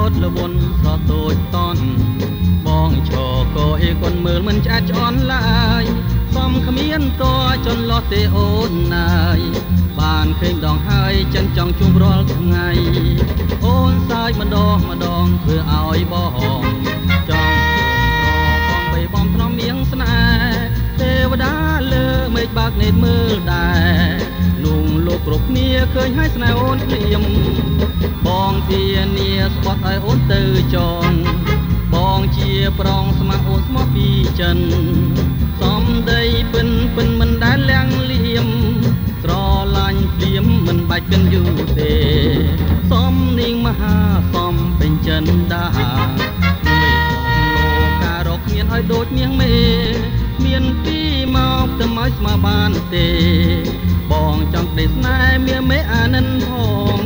តលវន់ស្រតូចតន់បងឈរក៏អេកូនមើលមិនឆ្អែតឆ្អន់ឡើយសំគ្មានតចន្លោះទេអូនណាយបានឃើញដងហើយចិនចង់ជួបរាល់ថ្ងៃអូនសើចម្ដងម្ដងធ្វើឲ្យបងចង់ព្រមប្របងបីបំថ្នមមៀងស្នេហ៍ទេវតាលើមេឃបើកនេតមើលដែរនោះលោកគ្រប់គ្នាឃើញហើយស្នេហ៍អូនភ្លាមបងធានាស្បត់ឲ្យអូនទៅចនបងជាប្រងស្ម័គ្រអូនស្មោះពីចិនសំដីពិនមិនដែលលៀងលៀមស្រឡាញ់ព្រាមមិនបាច់កិនយូរទេសំនាងមហាសំពេញចិនដាមួយក្នុងលោការរកមានឲ្យដូចមាសមេមានពីមកទៅមកស្មើបានទេបងចង់ក្តីស្នេហ៍មានមេអានិនផង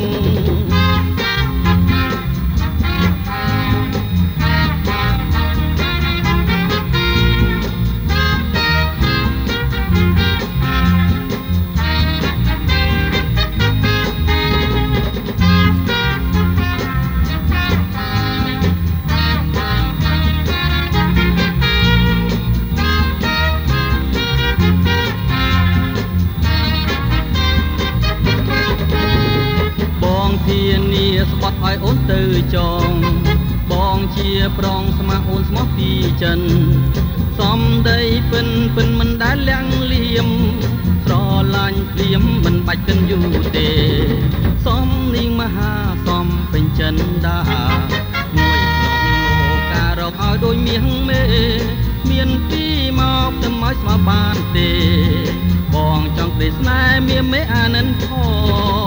ធានាស្បត់ឲ្យអូនទៅចងបងជាប្រងស្ម័គ្រអូនស្មោះពីចិនសំដីពិនមិនដែលលៀងលៀមស្រឡាញ់ព្រាមមិនបាច់កិនយូរទេសំនាងមហាសំពេញចិនដាមួយក្នុងលោការរកឲ្យដូចមាសមេមានពីមកទៅមកស្មើបានទេបងចង់ក្តីស្នេហ៍មានមេអានិនផង